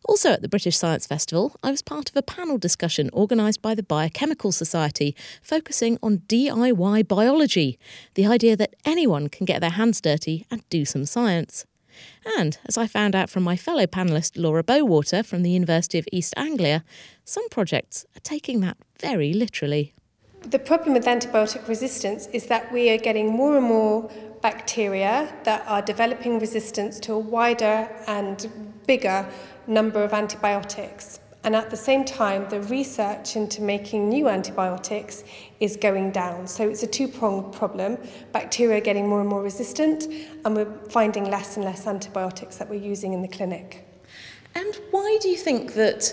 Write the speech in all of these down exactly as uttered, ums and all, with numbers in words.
Also at the British Science Festival, I was part of a panel discussion organised by the Biochemical Society, focusing on D I Y biology, the idea that anyone can get their hands dirty and do some science. And, as I found out from my fellow panellist Laura Bowater from the University of East Anglia, some projects are taking that very literally. The problem with antibiotic resistance is that we are getting more and more bacteria that are developing resistance to a wider and bigger number of antibiotics. And at the same time, the research into making new antibiotics is going down. So it's a two-pronged problem. Bacteria are getting more and more resistant, and we're finding less and less antibiotics that we're using in the clinic. And why do you think that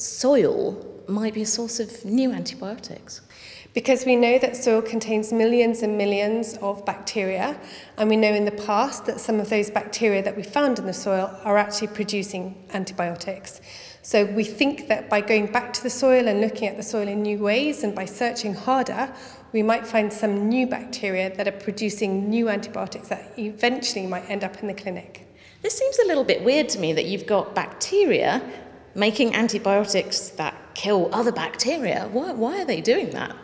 soil might be a source of new antibiotics? Because we know that soil contains millions and millions of bacteria, and we know in the past that some of those bacteria that we found in the soil are actually producing antibiotics. So we think that by going back to the soil and looking at the soil in new ways, and by searching harder, we might find some new bacteria that are producing new antibiotics that eventually might end up in the clinic. This seems a little bit weird to me, that you've got bacteria making antibiotics that kill other bacteria. Why, why are they doing that?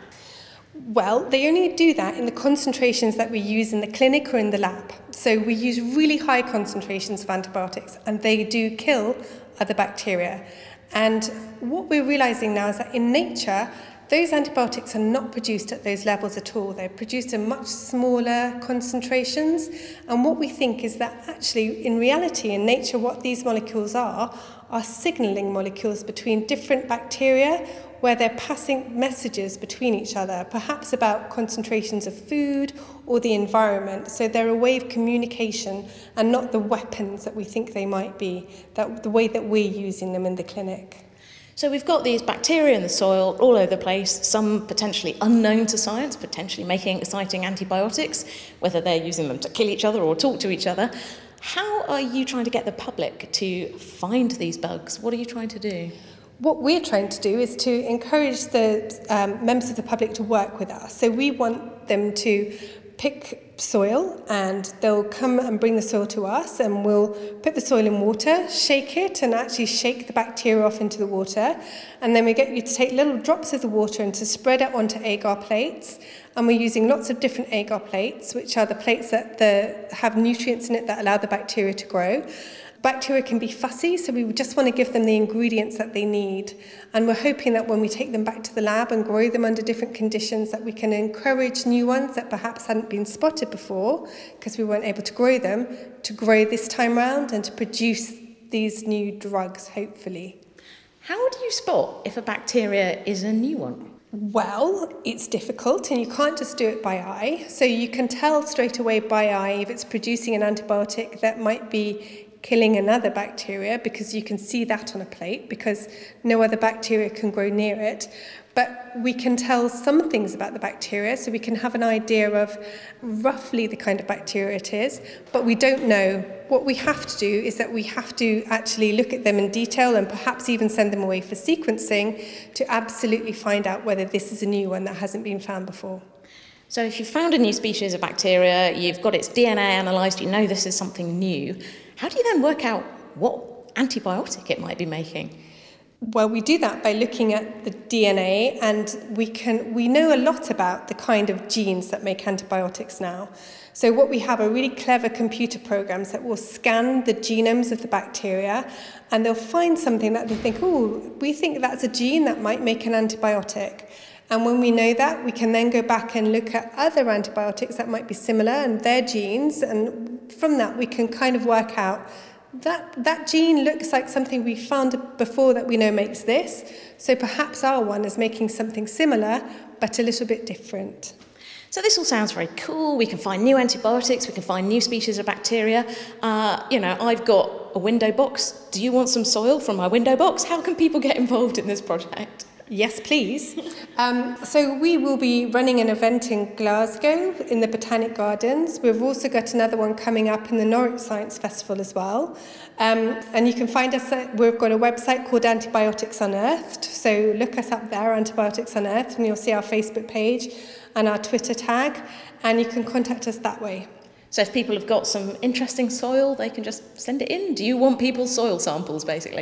Well, they only do that in the concentrations that we use in the clinic or in the lab. So we use really high concentrations of antibiotics, and they do kill other bacteria. And what we're realising now is that in nature, those antibiotics are not produced at those levels at all. They're produced in much smaller concentrations. And what we think is that actually, in reality, in nature, what these molecules are, are signalling molecules between different bacteria, where they're passing messages between each other, perhaps about concentrations of food or the environment. So they're a way of communication and not the weapons that we think they might be, that the way that we're using them in the clinic. So we've got these bacteria in the soil all over the place, some potentially unknown to science, potentially making exciting antibiotics, whether they're using them to kill each other or talk to each other. How are you trying to get the public to find these bugs? What are you trying to do? What we're trying to do is to encourage the um, members of the public to work with us. So we want them to pick soil, and they'll come and bring the soil to us, and we'll put the soil in water, shake it, and actually shake the bacteria off into the water. And then we get you to take little drops of the water and to spread it onto agar plates. And we're using lots of different agar plates, which are the plates that the, have nutrients in it that allow the bacteria to grow. Bacteria can be fussy, so we just want to give them the ingredients that they need. And we're hoping that when we take them back to the lab and grow them under different conditions, that we can encourage new ones that perhaps hadn't been spotted before, because we weren't able to grow them, to grow this time round and to produce these new drugs, hopefully. How do you spot if a bacteria is a new one? Well, it's difficult, and you can't just do it by eye. So you can tell straight away by eye if it's producing an antibiotic that might be killing another bacteria, because you can see that on a plate, because no other bacteria can grow near it. But we can tell some things about the bacteria, so we can have an idea of roughly the kind of bacteria it is, but we don't know. What we have to do is that we have to actually look at them in detail, and perhaps even send them away for sequencing to absolutely find out whether this is a new one that hasn't been found before. So if you've found a new species of bacteria, you've got its D N A analysed, you know this is something new, how do you then work out what antibiotic it might be making? Well, we do that by looking at the D N A, and we can we know a lot about the kind of genes that make antibiotics now. So what we have are really clever computer programs that will scan the genomes of the bacteria, and they'll find something that they think, oh, we think that's a gene that might make an antibiotic. And when we know that, we can then go back and look at other antibiotics that might be similar and their genes, and from that we can kind of work out that that gene looks like something we found before that we know makes this, so perhaps our one is making something similar but a little bit different. So this all sounds very cool. We can find new antibiotics, we can find new species of bacteria. Uh, you know, I've got a window box. Do you want some soil from my window box? How can people get involved in this project? Yes, please. Um, so we will be running an event in Glasgow in the Botanic Gardens. We've also got another one coming up in the Norwich Science Festival as well. Um, and you can find us, at, we've got a website called Antibiotics Unearthed. So look us up there, Antibiotics Unearthed, and you'll see our Facebook page and our Twitter tag, and you can contact us that way. So if people have got some interesting soil, they can just send it in. Do you want people's soil samples, basically?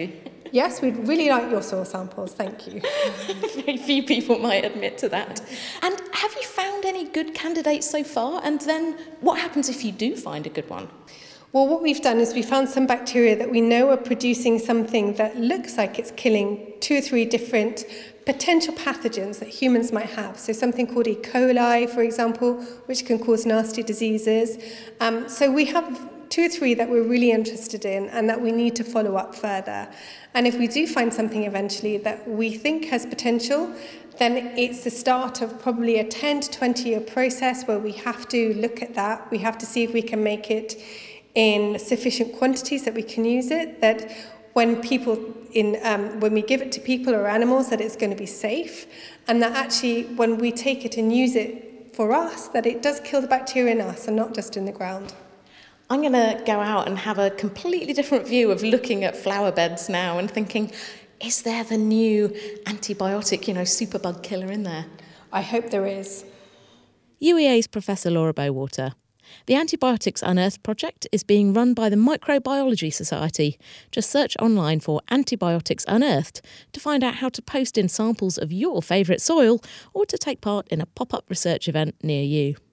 Yes, we'd really like your soil samples, thank you. Very few people might admit to that. And have you found any good candidates so far? And then what happens if you do find a good one? Well, what we've done is we found some bacteria that we know are producing something that looks like it's killing two or three different potential pathogens that humans might have. So something called E. coli, for example, which can cause nasty diseases. Um, so we have two or three that we're really interested in and that we need to follow up further. And if we do find something eventually that we think has potential, then it's the start of probably a ten to twenty year process where we have to look at that. We have to see if we can make it in sufficient quantities that we can use it, that when people in um, when we give it to people or animals, that it's going to be safe, and that actually when we take it and use it for us, that it does kill the bacteria in us and not just in the ground. I'm going to go out and have a completely different view of looking at flower beds now and thinking, is there the new antibiotic, you know, superbug killer in there? I hope there is. U E A's Professor Laura Bowater. The Antibiotics Unearthed project is being run by the Microbiology Society. Just search online for Antibiotics Unearthed to find out how to post in samples of your favourite soil or to take part in a pop-up research event near you.